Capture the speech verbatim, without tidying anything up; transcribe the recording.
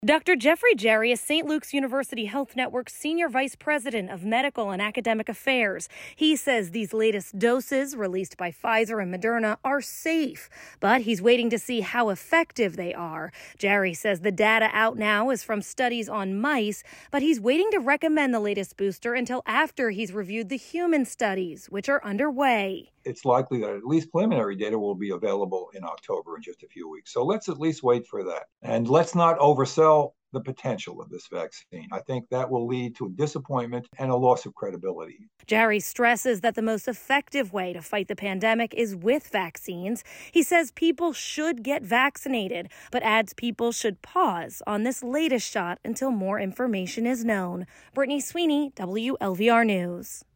Doctor Jeffrey Jerry is Saint Luke's University Health Network's Senior Vice President of Medical and Academic Affairs. He says these latest doses released by Pfizer and Moderna are safe, but he's waiting to see how effective they are. Jerry says the data out now is from studies on mice, but he's waiting to recommend the latest booster until after he's reviewed the human studies, which are underway. It's likely that at least preliminary data will be available in October in just a few weeks. So let's at least wait for that. And let's not oversell the potential of this vaccine. I think that will lead to a disappointment and a loss of credibility. Jerry stresses that the most effective way to fight the pandemic is with vaccines. He says people should get vaccinated, but adds people should pause on this latest shot until more information is known. Brittany Sweeney, W L V R News.